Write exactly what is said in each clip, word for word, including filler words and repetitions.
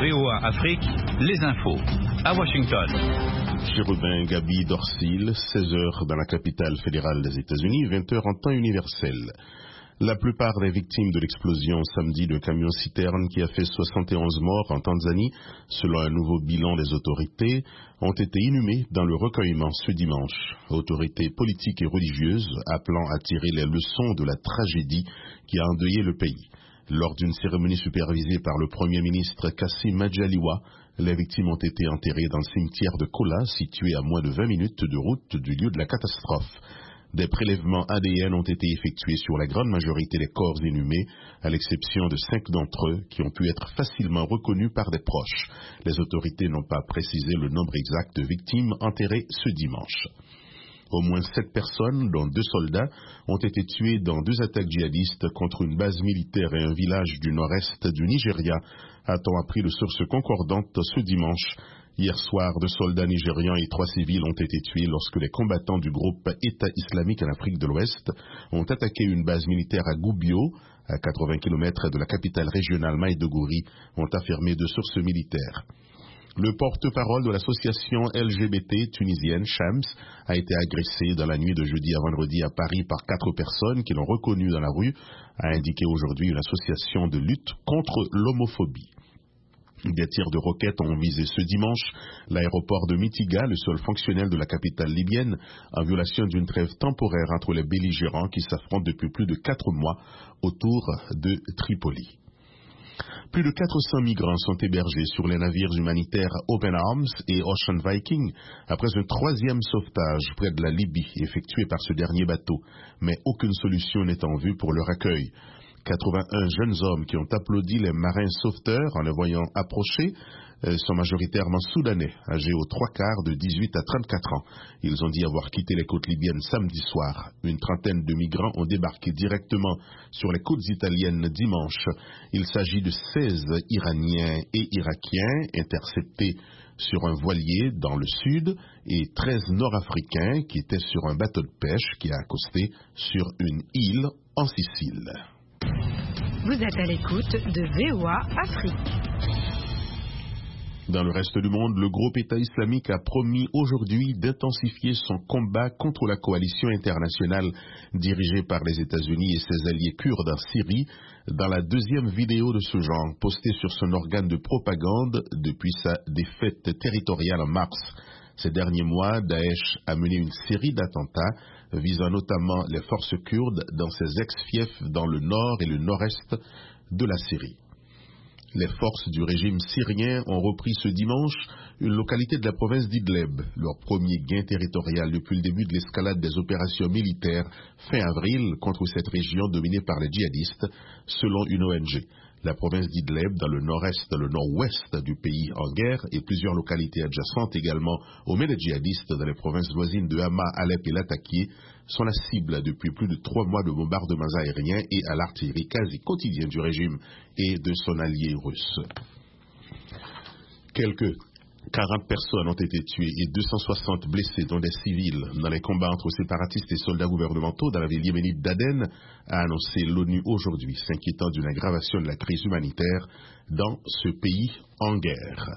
V O A Afrique, les infos. À Washington. Chérubin Gaby Dorsil, seize heures dans la capitale fédérale des États-Unis, vingt heures en temps universel. La plupart des victimes de l'explosion samedi d'un camion-citerne qui a fait soixante et onze morts en Tanzanie, selon un nouveau bilan des autorités, ont été inhumées dans le recueillement ce dimanche. Autorités politiques et religieuses appelant à tirer les leçons de la tragédie qui a endeuillé le pays. Lors d'une cérémonie supervisée par le Premier ministre Kassim Majaliwa, les victimes ont été enterrées dans le cimetière de Kola, situé à moins de vingt minutes de route du lieu de la catastrophe. Des prélèvements A D N ont été effectués sur la grande majorité des corps inhumés, à l'exception de cinq d'entre eux qui ont pu être facilement reconnus par des proches. Les autorités n'ont pas précisé le nombre exact de victimes enterrées ce dimanche. Au moins sept personnes, dont deux soldats, ont été tuées dans deux attaques djihadistes contre une base militaire et un village du nord-est du Nigeria, a-t-on appris de sources concordantes ce dimanche. Hier soir, deux soldats nigérians et trois civils ont été tués lorsque les combattants du groupe État islamique en Afrique de l'Ouest ont attaqué une base militaire à Goubio, à quatre-vingts kilomètres de la capitale régionale Maïdougouri, ont affirmé deux sources militaires. Le porte-parole de l'association L G B T tunisienne, Shams, a été agressé dans la nuit de jeudi à vendredi à Paris par quatre personnes qui l'ont reconnu dans la rue, a indiqué aujourd'hui une association de lutte contre l'homophobie. Des tirs de roquettes ont visé ce dimanche l'aéroport de Mitiga, le seul fonctionnel de la capitale libyenne, en violation d'une trêve temporaire entre les belligérants qui s'affrontent depuis plus de quatre mois autour de Tripoli. Plus de quatre cents migrants sont hébergés sur les navires humanitaires Open Arms et Ocean Viking après un troisième sauvetage près de la Libye effectué par ce dernier bateau, mais aucune solution n'est en vue pour leur accueil. quatre-vingt-un jeunes hommes qui ont applaudi les marins sauveteurs en les voyant approcher euh, sont majoritairement soudanais, âgés aux trois quarts de dix-huit à trente-quatre ans. Ils ont dit avoir quitté les côtes libyennes samedi soir. Une trentaine de migrants ont débarqué directement sur les côtes italiennes dimanche. Il s'agit de seize Iraniens et Irakiens interceptés sur un voilier dans le sud et treize Nord-Africains qui étaient sur un bateau de pêche qui a accosté sur une île en Sicile. Vous êtes à l'écoute de V O A Afrique. Dans le reste du monde, le groupe État islamique a promis aujourd'hui d'intensifier son combat contre la coalition internationale dirigée par les États-Unis et ses alliés kurdes en Syrie, dans la deuxième vidéo de ce genre postée sur son organe de propagande depuis sa défaite territoriale en mars. Ces derniers mois, Daesh a mené une série d'attentats visant notamment les forces kurdes dans ses ex-fiefs dans le nord et le nord-est de la Syrie. Les forces du régime syrien ont repris ce dimanche une localité de la province d'Idleb, leur premier gain territorial depuis le début de l'escalade des opérations militaires fin avril contre cette région dominée par les djihadistes, selon une O N G. La province d'Idleb, dans le nord-est et le nord-ouest du pays en guerre, et plusieurs localités adjacentes également aux mains des djihadistes dans les provinces voisines de Hama, Alep et Latakia, sont la cible depuis plus de trois mois de bombardements aériens et à l'artillerie quasi quotidienne du régime et de son allié russe. Quelques quarante personnes ont été tuées et deux cent soixante blessées, dont des civils, dans les combats entre séparatistes et soldats gouvernementaux dans la ville yéménite d'Aden, a annoncé l'ONU aujourd'hui, s'inquiétant d'une aggravation de la crise humanitaire dans ce pays en guerre.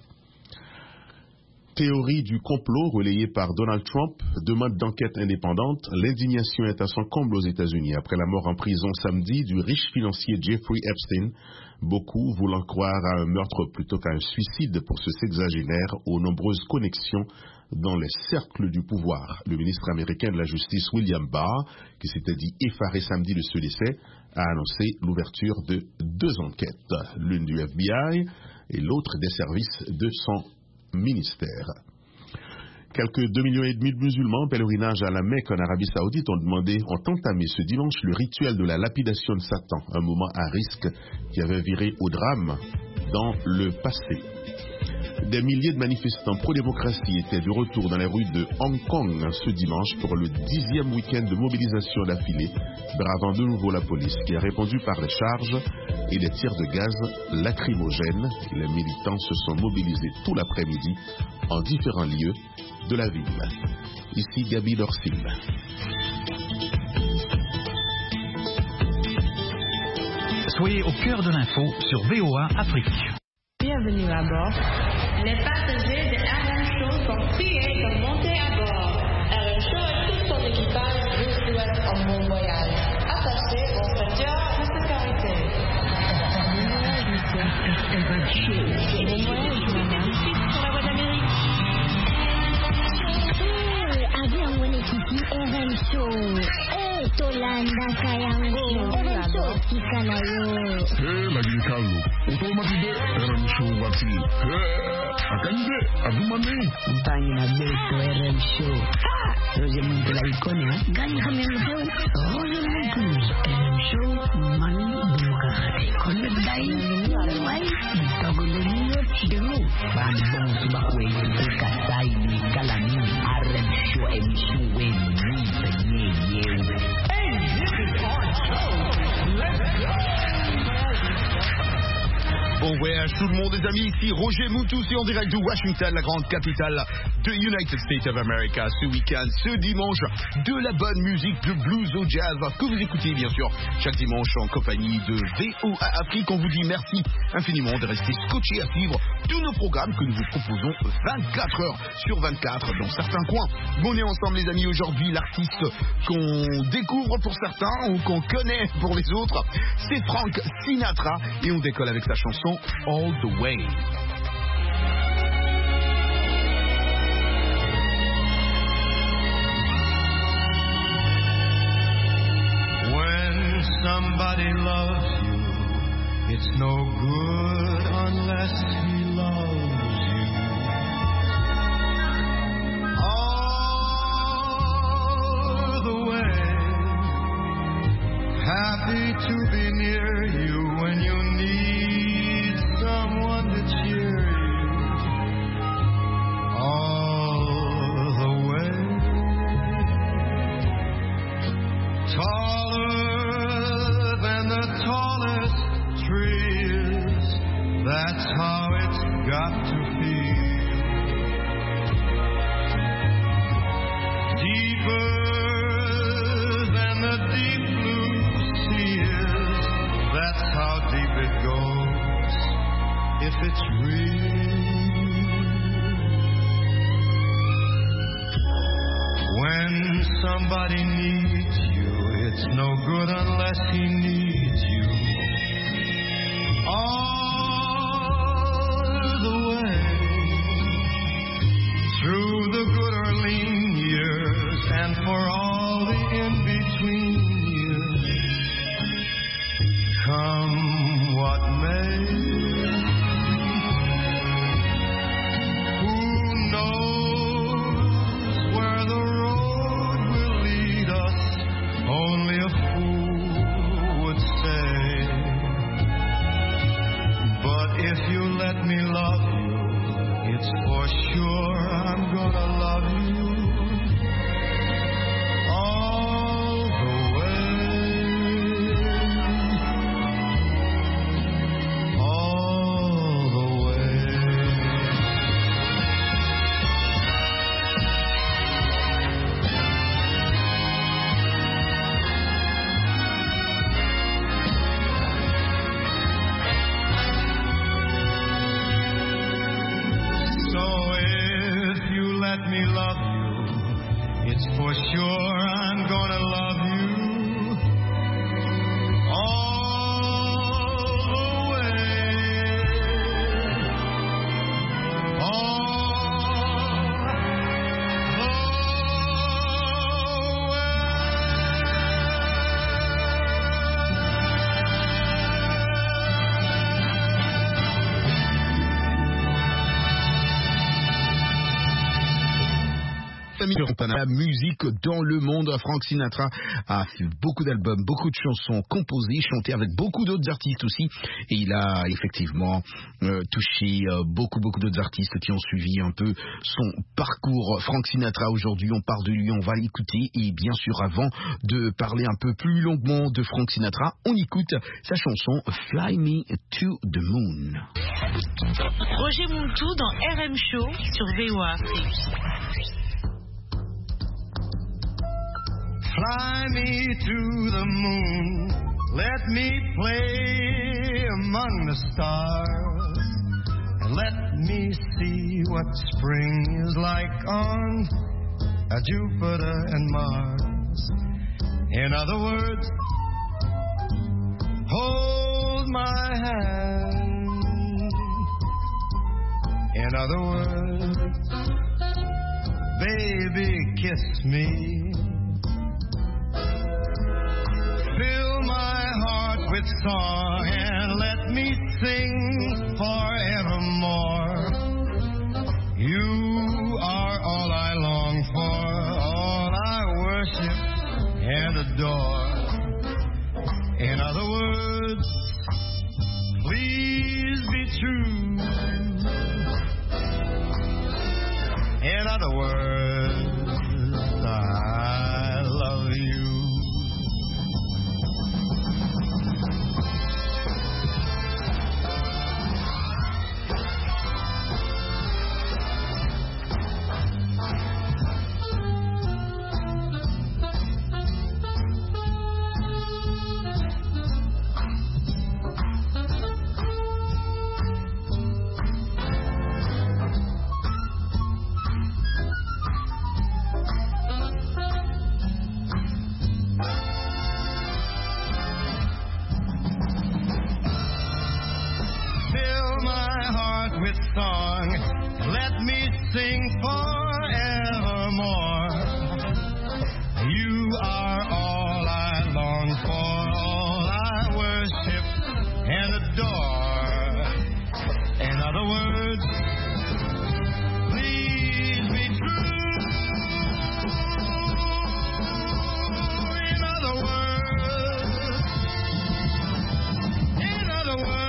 Théorie du complot relayée par Donald Trump, demande d'enquête indépendante, l'indignation est à son comble aux États-Unis après la mort en prison samedi du riche financier Jeffrey Epstein, beaucoup voulant croire à un meurtre plutôt qu'à un suicide pour ce sexagénaire aux nombreuses connexions dans les cercles du pouvoir. Le ministre américain de la Justice William Barr, qui s'était dit effaré samedi de ce décès, a annoncé l'ouverture de deux enquêtes, l'une du F B I et l'autre des services de son ministère. Quelques deux millions et demi de musulmans en pèlerinage à la Mecque en Arabie Saoudite ont demandé, ont entamé ce dimanche le rituel de la lapidation de Satan, un moment à risque qui avait viré au drame dans le passé. Des milliers de manifestants pro-démocratie étaient de retour dans les rues de Hong Kong ce dimanche pour le dixième week-end de mobilisation d'affilée, bravant de nouveau la police qui a répondu par les charges et des tirs de gaz lacrymogènes. Les militants se sont mobilisés tout l'après-midi en différents lieux de la ville. Ici Gaby Dorsil. Soyez au cœur de l'info sur V O A Afrique. Bienvenue à bord. Les passagers de R M Show sont priés de monter à bord. R M Show et tout son équipage vous souhaitent un bon voyage. Attachez vos ceintures de sécurité. R M Show. Bon voyage, madame. Sur la voie d'Amérique. Avion Wenekiti R M Show. Eh, Tolanda Kayango. R M Show Tikanayo. Eh, lagi Carlo. Otomatide R M Show wati. Eh, akanje abumane. Mpani na beto R M Show. Ah, Roger Muntu la ikonia. Gani kami mteu. Roger Muntu. R M Show mani bumukakate. Kone dai. Wai. Togoloniyo chiru. Bani bomu subakwe yuka sai ni kalani. R M Show emission we ni penye yewe. Hey, this is our show. Let's go. Bon voyage tout le monde les amis, ici Roger Moutou, c'est en direct de Washington, la grande capitale de United States of America. Ce week-end, ce dimanche, de la bonne musique de blues au jazz que vous écoutez bien sûr chaque dimanche en compagnie de V O A Afrique. On vous dit merci infiniment de rester scotché à suivre tous nos programmes que nous vous proposons vingt-quatre heures sur vingt-quatre dans certains coins. Bon, on est ensemble les amis aujourd'hui, l'artiste qu'on découvre pour certains ou qu'on connaît pour les autres, c'est Frank Sinatra et on décolle avec sa chanson All the Way. When somebody loves you, it's no good unless he loves you. All the way, happy to be near you when you need someone to cheer you all the way. Taller than the tallest trees, that's how it's got to feel. Deeper than the deep blue sea is, that's how deep it goes. If it's real, when somebody needs you, it's no good unless he needs you. All the way, through the good or lean years, and for all the in-between years, come what may. Only a fool would say. But if you let me love you, it's for sure I'm gonna love you all the way, all the way. Let me love you, it's for sure I'm gonna love you all the way, all the way. La musique dans le monde. Frank Sinatra a fait beaucoup d'albums, beaucoup de chansons composées, chantées avec beaucoup d'autres artistes aussi. Et il a effectivement euh, touché euh, beaucoup, beaucoup d'autres artistes qui ont suivi un peu son parcours. Frank Sinatra, aujourd'hui, on parle de lui, on va l'écouter. Et bien sûr, avant de parler un peu plus longuement de Frank Sinatra, on écoute sa chanson Fly Me to the Moon. Roger Muntu dans R M Show sur V O A Afrique. Fly me to the moon, let me play among the stars. let me see what spring is like on uh, Jupiter and Mars. In other words, hold my hand. In other words, baby, kiss me. Fill my heart with song and let me sing forevermore. You are all I long for, all I worship and adore. In other words, please be true. In other words, I love you. Song, let me sing forevermore. You are all I long for, all I worship and adore. In other words, please be true. In other words, in other words,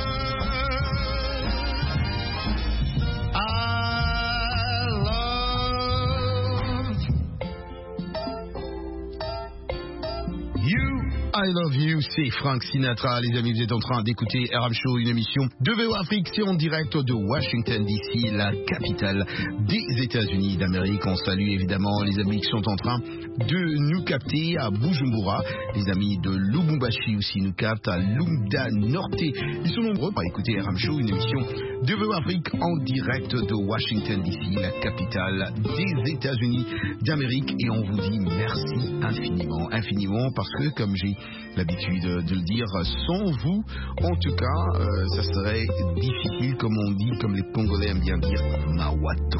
I Love You, c'est Frank Sinatra. Les amis, vous êtes en train d'écouter R M Show, une émission de V O A Afrique, c'est en direct de Washington D C, la capitale des États-Unis d'Amérique. On salue évidemment les amis qui sont en train de nous capter à Bujumbura. Les amis de Lubumbashi aussi nous captent, à Lumda Norte. Ils sont nombreux pour écouter R M Show, une émission de V O A Afrique en direct de Washington D C, la capitale des États-Unis d'Amérique. Et on vous dit merci infiniment, infiniment, parce que comme j'ai l'habitude de le dire, sans vous, en tout cas, euh, ça serait difficile, comme on dit, comme les Congolais aiment bien dire, Mawato.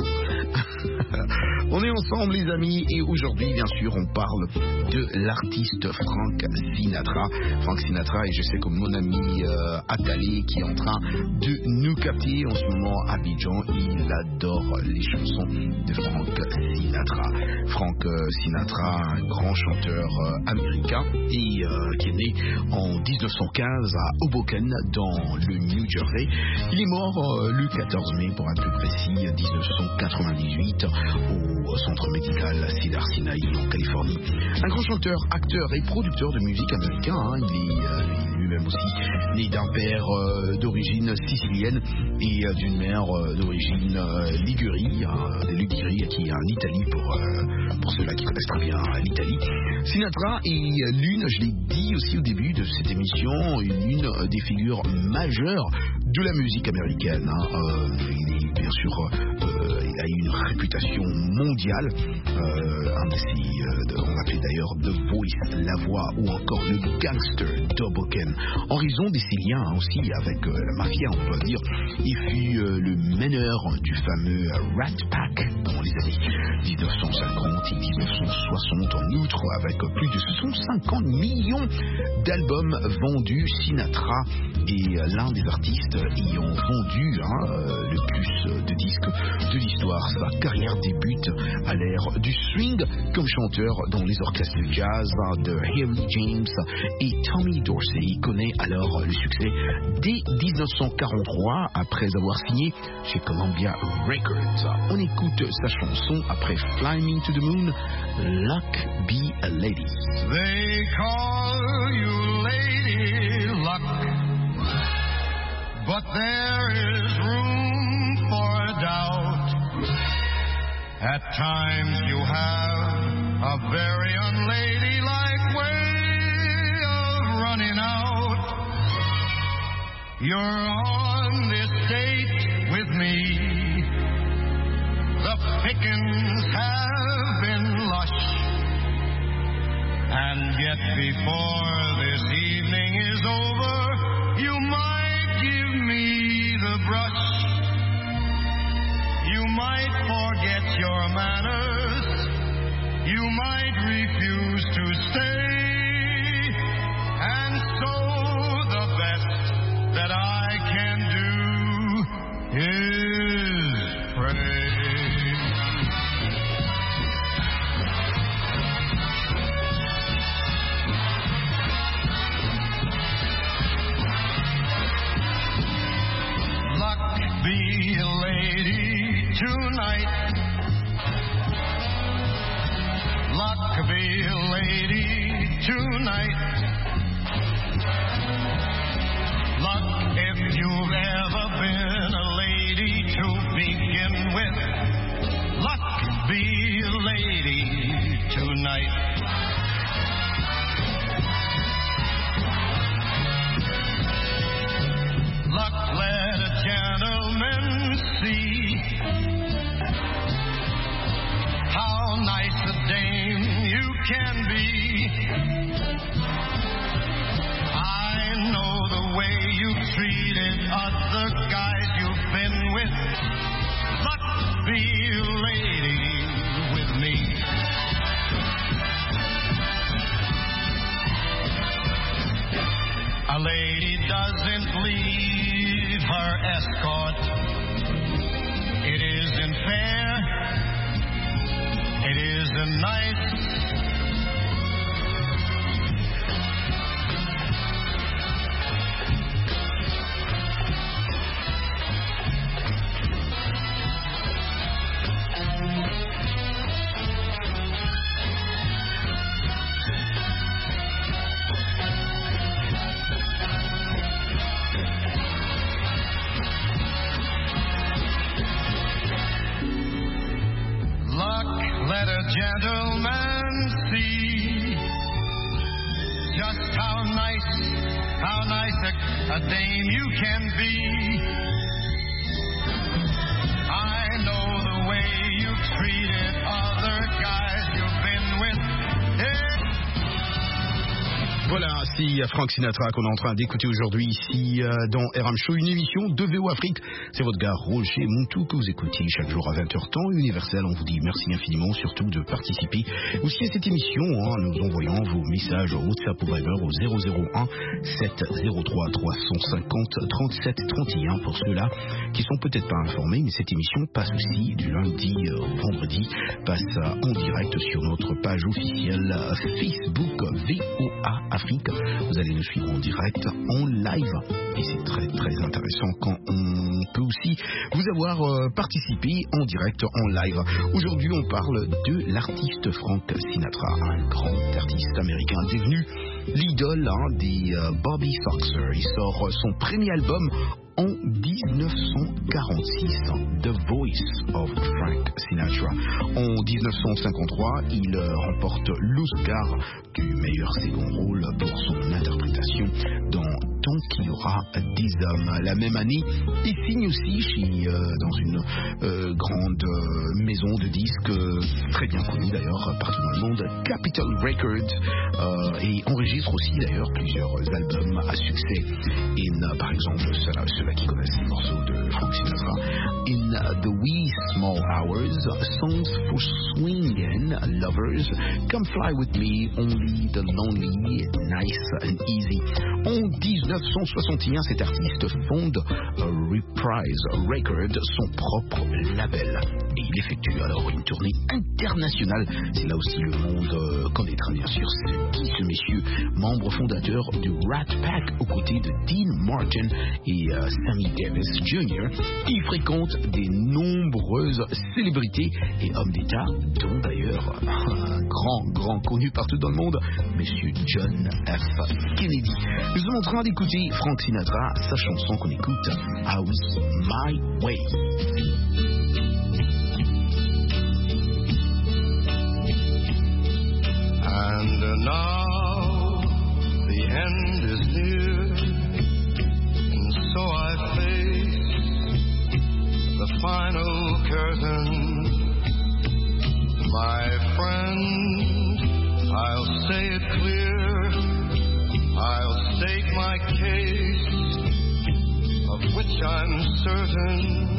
On est ensemble, les amis, et aujourd'hui, bien sûr, on parle de l'artiste Frank Sinatra. Frank Sinatra, et je sais que mon ami euh, Attalé, qui est en train de nous capter en ce moment à Abidjan, il adore les chansons de Frank Sinatra. Frank euh, Sinatra, un grand chanteur euh, américain, et euh, qui est né en dix-neuf cent quinze à Hoboken, dans le New Jersey. Il est mort euh, le quatorze mai, pour être plus précis, dix-neuf cent quatre-vingt-dix-huit, au centre médical Cedar Sinai en Californie. Un grand chanteur, acteur et producteur de musique américain. Hein. Il est euh, lui-même aussi né d'un père euh, d'origine sicilienne et euh, d'une mère euh, d'origine euh, Ligurie, euh, Ligurie qui est en Italie pour, euh, pour ceux-là qui connaissent très bien l'Italie. Sinatra est l'une, je l'ai dit aussi au début de cette émission, l'une des figures majeures de la musique américaine. Hein. Euh, il est bien sûr, euh, il a une réputation mondiale. Euh, un de ces, euh, on l'appelait d'ailleurs The Voice, la voix, ou encore le gangster d'Hoboken. En raison de ses liens hein, aussi avec euh, la mafia, on doit dire, il fut euh, le meneur du fameux Rat Pack dans les années dix-neuf cent cinquante et dix-neuf cent soixante, en outre, avec plus de cent cinquante millions d'albums vendus. Sinatra est l'un des artistes ayant vendu hein, le plus de disques de l'histoire. Sa carrière débute à l'ère du swing comme chanteur dans les orchestres de jazz de Harry James et Tommy Dorsey. Il connaît alors le succès dès dix-neuf cent quarante-trois après avoir signé chez Columbia Records. On écoute sa chanson après Fly Me to the Moon, Luck Be a Lady. They call you Lady Luck, but there is room for doubt. At times you have a very unladylike way of running out. You're on this date with me. The pickings have been lush, and yet before this evening is over, you might give me the brush. You might forget your manners. You might refuse to stay. And so the best that I can do is pray. Be a lady tonight. Luck be a lady tonight. Luck if you've ever been a lady to begin with. Luck be a lady tonight. Luck let a gentleman see how nice a dame you can be. I know the way you've treated other guys you've been with. Luck be a lady with me. A lady doesn't leave her escort. It isn't fair. It isn't nice. Let a gentleman see just how nice, how nice a, a dame you can be. I know the way you've treated other guys you've been with. Yeah. Voilà, c'est Frank Sinatra qu'on est en train d'écouter aujourd'hui ici euh, dans R M Show, une émission de V O Afrique. C'est votre gars Roger Muntu que vous écoutez chaque jour à vingt heures temps universel. On vous dit merci infiniment, surtout de participer aussi à cette émission en nous envoyant vos messages au WhatsApp ou Viber au zéro zéro un sept zéro trois trois cinq zéro trente-sept trente et un pour ceux-là qui sont peut-être pas informés, mais cette émission passe aussi du lundi au vendredi, passe en direct sur notre page officielle Facebook V O A Afrique. Vous allez nous suivre en direct, en live, et c'est très très intéressant quand on peut aussi vous avoir euh, participé en direct, en live. Aujourd'hui, on parle de l'artiste Frank Sinatra, un grand artiste américain devenu l'idole hein, des euh, Bobby Soxer. Il sort son premier album en dix-neuf cent quarante-six, The Voice of Frank Sinatra. En dix-neuf cent cinquante-trois, il euh, remporte l'Oscar du meilleur second rôle pour son interprétation dans Tant qu'il y aura des hommes. La même année, il signe aussi chez, euh, dans une euh, grande euh, maison de disques, euh, très bien connue d'ailleurs partout dans le monde, Capitol Records, euh, et enregistre aussi d'ailleurs plusieurs albums à succès. In, par exemple, ceux-là, ceux-là qui connaissent les morceaux de Frank Sinatra, In the Wee Small Hours, Songs for Swingin' Lovers, Come Fly With Me, Only the Lonely, Nice and Easy. En dix-neuf cent soixante et un, cet artiste fonde Reprise Records, son propre label. Et il effectue alors une tournée internationale. C'est là aussi le monde euh, connaîtra bien sûr qui ce monsieur, membre fondateur du Rat Pack aux côtés de Dean Martin et euh, Sammy Davis junior Il fréquente des nombreuses célébrités et hommes d'État, dont d'ailleurs un grand, grand connu partout dans le monde, monsieur John F. Kennedy. Nous sommes en train d'écouter Frank Sinatra, sa chanson qu'on écoute, Ah oui, My Way. And now the end is near, and so I face the final curtain. My friend, I'll say it clear, I'll state my case, of which I'm certain.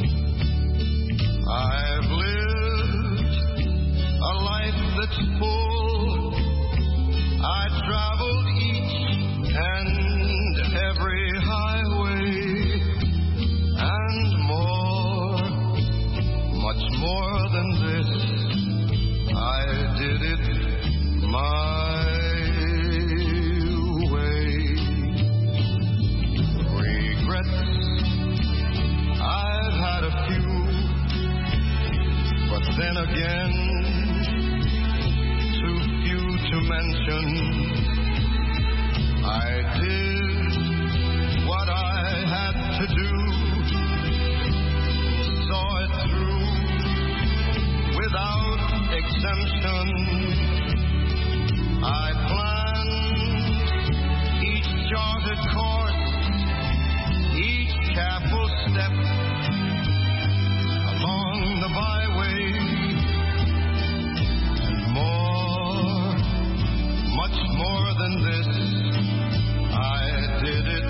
I've lived a life that's full. I traveled each and every highway and more, much more than this. I did it my way. Regrets, I've had a few, but then again, too few to mention. I did what I had to do, saw it through without exemption. I planned each charted course, each careful step along the byway, and more, much more than this, I did it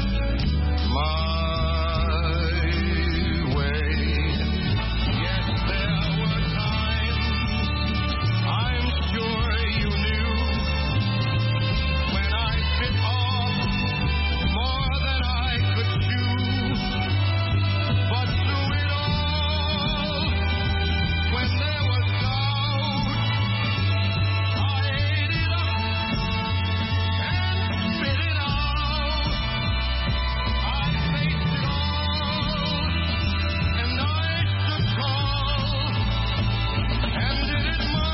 my way. Yes, there were times, I'm sure you knew, when I bit off more than I could chew. But through it all, when there was doubt, I ate it up and spit it out. I faced it all, and I stood tall, and did it my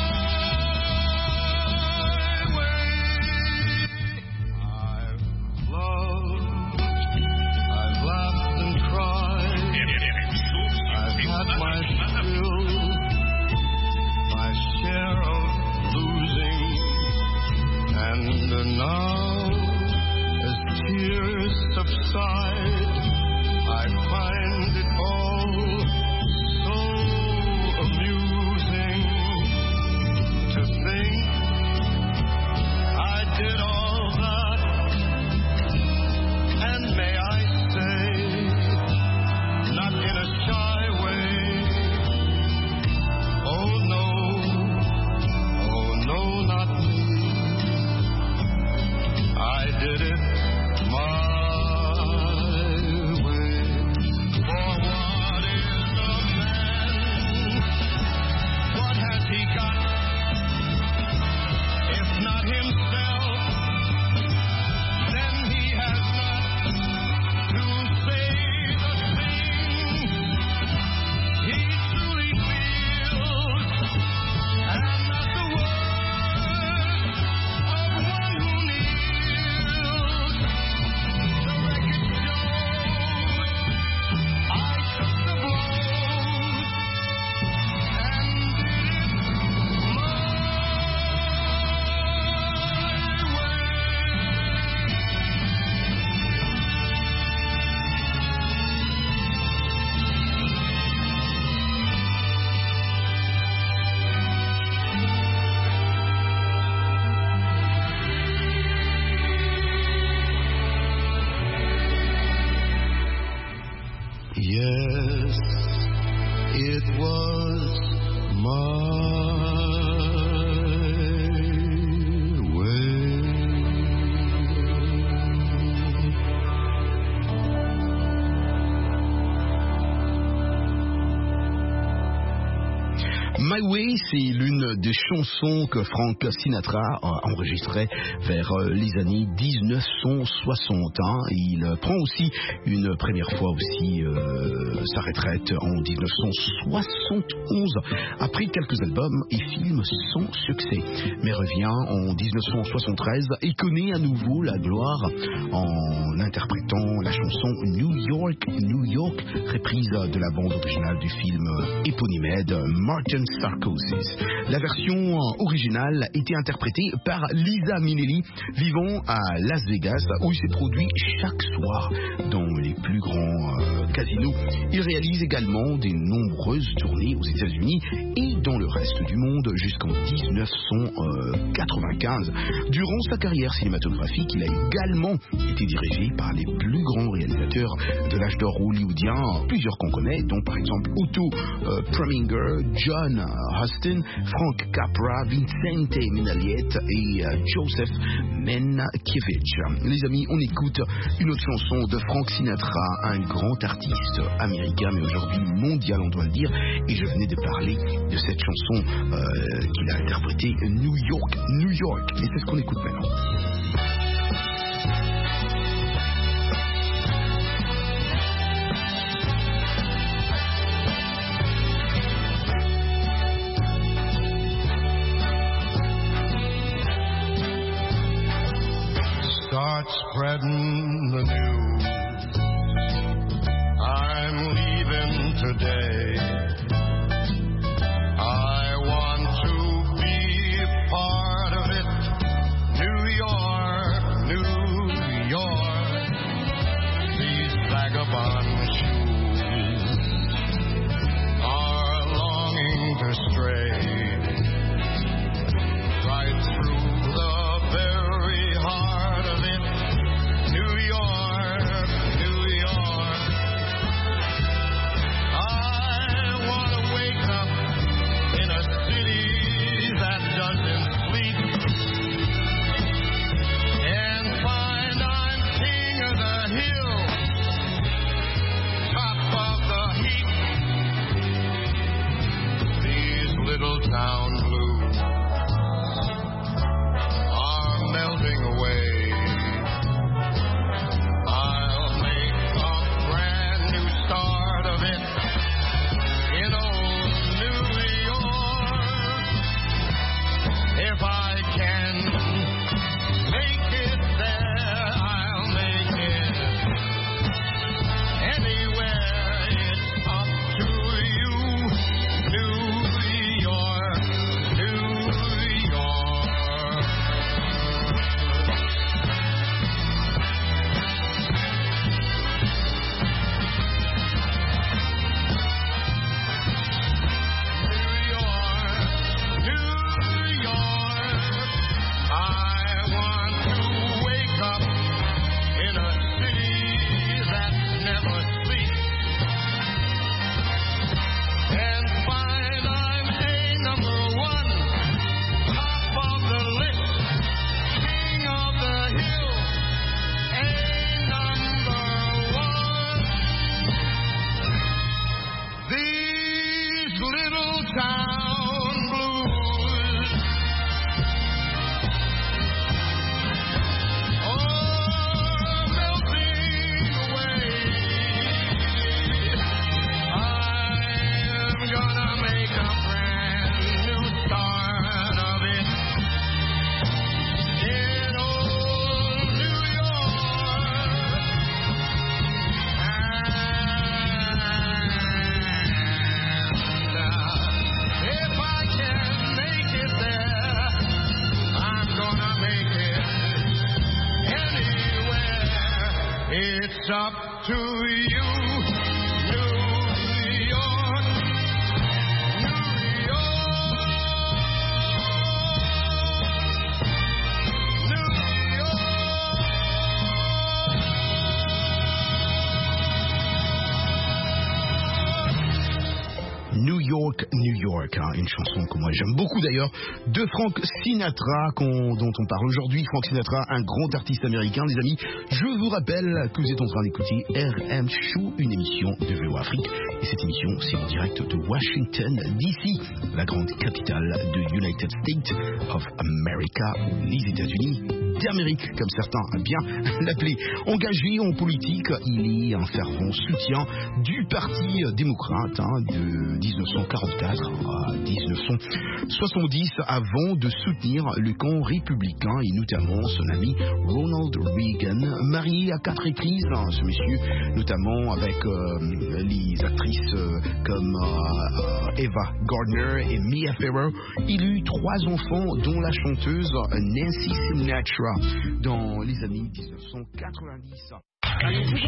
way. I've loved, I've laughed and cried, I've had my fill, my share of losing, and now, as tears subside, I find it all so amusing to think I did all that, and may I say, not in a shy way. Oh no, oh no, not me. I did it my way. For what is a man? What has he got? If not himself, then he has not to say the thing he truly feels, and not the words of one who kneels. The record shows I took the blows and did it my way. Yes, it was my way. My Way, c'est l'une des chansons que Frank Sinatra a enregistrées vers les années dix-neuf cent soixante. Hein. Il prend aussi une première fois aussi euh, sa retraite en dix-neuf cent soixante-onze, après quelques albums et films sans succès, mais revient en dix-neuf cent soixante-treize et connaît à nouveau la gloire en interprétant la chanson New York, New York, reprise de la bande originale du film éponyme de Martin Sarcosis. La version originale était interprétée par Liza Minnelli, vivant à Las Vegas, où il s'est produit chaque soir dans les plus grands euh, casinos. Il réalise également des nombreuses tournées aux États-Unis et dans le reste du monde jusqu'en dix-neuf cent quatre-vingt-quinze. Durant sa carrière cinématographique, il a également été dirigé par les plus grands réalisateurs de l'âge d'or hollywoodien, plusieurs qu'on connaît, dont par exemple Otto euh, Preminger, John Huston, Frank Capra, Vincente Minelliet et euh, Joseph Menkiewicz. Les amis, on écoute une autre chanson de Frank Sinatra, un grand artiste américain, mais aujourd'hui mondial, on doit le dire, et je venais de parler de cette chanson euh, qu'il a interprétée, New York, New York, et c'est ce qu'on écoute maintenant. Start spreading the news. I'm leaving today. I want to be part of it. New York, New York. These vagabond shoes are longing to stray right through the very heart of it. New York, New York. I want to wake up in a city that doesn't sleep and find I'm king of the hill, top of the heap. These little town blues are melting away. I'll make a brand new start of it in old New York. If I can make it there, I'll make it anywhere. It's up to you, New York, New York. New York, New York. I want to wake up in a city that never sleeps and find I'm a number one, top of the list, king of the hill, a number one. These little town blues, oh, melting away. I'm gonna make a brand new start of it in old New York. And uh, if I can make it there, I'm gonna make it anywhere. It's up to you, New York, New York, New York. New York, New York, hein, une chanson que moi j'aime beaucoup d'ailleurs, de Frank Sinatra, qu'on- dont on parle aujourd'hui. Frank Sinatra, un grand artiste américain, les amis. Je vous rappelle que vous êtes en train d'écouter R M Show, une émission de V O A Afrique. Et cette émission, c'est en direct de Washington, D C, la grande capitale de United States of America, les États-Unis d'Amérique, comme certains aiment bien l'appeler. Engagé en politique, il est un fervent soutien du Parti démocrate hein, de dix-neuf cent quarante-quatre à dix-neuf cent soixante-dix avant de soutenir le camp républicain et notamment son ami Ronald Reagan, marié à quatre actrices, hein, ce monsieur, notamment avec euh, les actrices euh, comme euh, Eva Gardner et Mia Farrow. Il eut trois enfants, dont la chanteuse Nancy Sinatra dans les années dix-neuf cent quatre-vingt-dix.